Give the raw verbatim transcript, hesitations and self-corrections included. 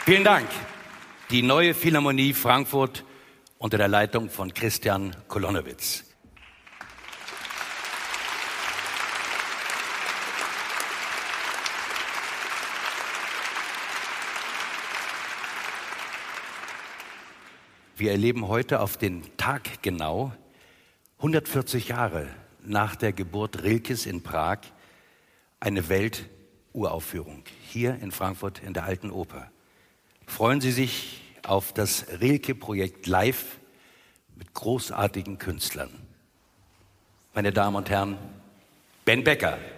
Vielen Dank. Die Neue Philharmonie Frankfurt unter der Leitung von Christian Kolonowitz. Wir erleben heute auf den Tag genau hundertvierzig Jahre nach der Geburt Rilkes in Prag eine Welturaufführung hier in Frankfurt in der Alten Oper. Freuen Sie sich auf das Rilke-Projekt live mit großartigen Künstlern. Meine Damen und Herren, Ben Becker.